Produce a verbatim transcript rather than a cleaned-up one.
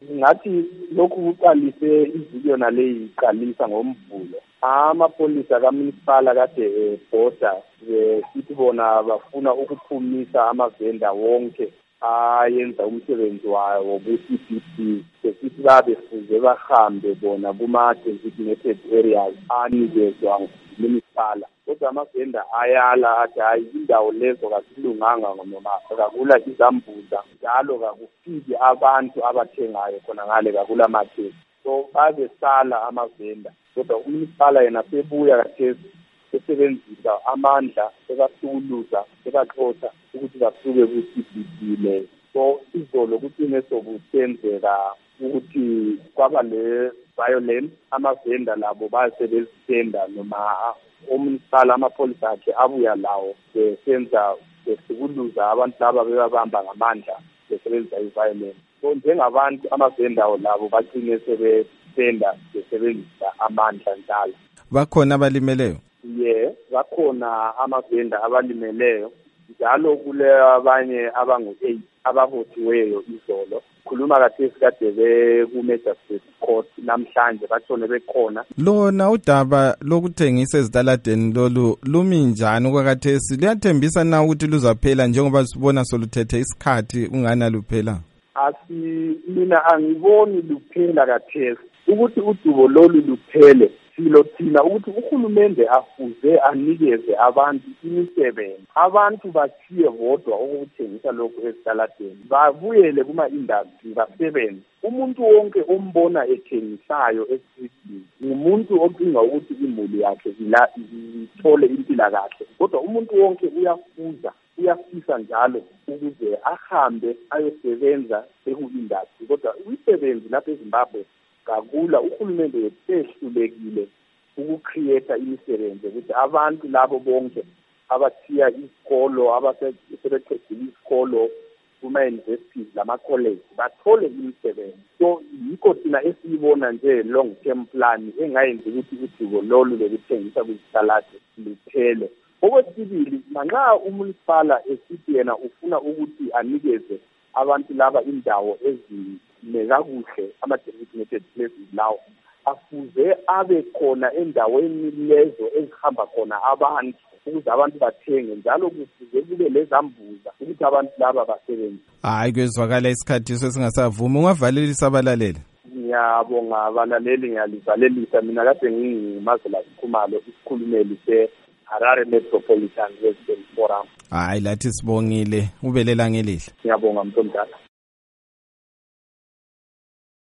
ngathi lokhu kuqalise ividiyo naleyi iqalisa ngomvulo. Amapholisa kamunicipal kade ebhoda sithi bona bafuna ukuphumisa amavenda wonke ayenza umsebenzi wayo wokuthi sithi sithi babefuze bahambe bona kuma-designated areas anikezwa municipal. Kodwa amavenda ayala athi hayi indawo lezo kasilunganga noma kakula izambuza njalo kakufiki abantu abathengayo khona ngale kakula market. So babesala amavenda. Kodwa umunicipal yena sebuya kathesi esebenzisa amandla ekasukuluza ekaxoxa ukuthi basuke ku-C B D le. So izolo kuthine sokusenzeka ukuthi kwaba le violence amavenda labo basebenzisenda noma umunicipal amapholisa akhe abuya lawo besenza besukuluza abantu laba bebabamba ngamandla besebenzisa i-violence. So njengabantu amavenda labo bagcine sebesenda besebenzisa amandla njalo. Bakhona abalimeleyo? Yeah, bakhona amavenda abalimeleyo njalo kule abanye abangu eight abavotiweyo izolo. Khuluma kathesi kade beku-Magistrate Court namhlanje bathole bekhona. Lona udaba lokuthengisa ezitaladeni lolu lumi njani okwakathesi? Liyathembisa na ukuthi luzaphela njengoba sibona soluthethe isikhathi ungana luphela? Asi mina angiboni luphela kathesi. Ukuthi udubo lolu luphele silo thina ukuthi uhulumende afuze anikeze abantu imisebenzi. Abantu bathiye bodwa ukuthengisa lokhu ezitaladeni babuyele kuma-industry basebenze. Umuntu wonke ombona ethengisayo esitini ngumuntu ocinga ukuthi imuli yakhe ila ithole impilakahle. Kodwa umuntu wonke uyafuza uyafisa njalo ukuze ahambe ayosebenza eku-industry. Kodwa imisebenzi lapha eZimbabwe kakula. Uhulumende wesehlulekile ukucreate imisebenzi ukuthi abantu labo bonke abathiya isikolo abasebeqedile isikolo kuma-universities lama-college bathole imisebenzi. So yikho thina esiyibona nje long term plan engayenzi ukuthi udubo lolu lokuthengisa kwizitalade luphele. Okwesibili, manxa umunicipal esithi yena ufuna ukuthi anikeze abantu laba indawo ezinekakuhle ama-designated places lawo, afuze abe khona endaweni lezo ezihamba khona abantu ukuze abantu bathenge njalo kufuze kube lezambuza ukuthi abantu laba basebenze. Hayi kwezwakala isikhathi sesingasavumi. Ungavalelisa abalaleli? Ngiyabonga abalaleli, ngiyalivalelisa. Mina kade ngingumazela Khumalo, isikhulumeli se-Harare Metropolitan Resident Forum. Hayi lathi sibongile, ubelela ngelihle. Ngiyabonga mntomdala.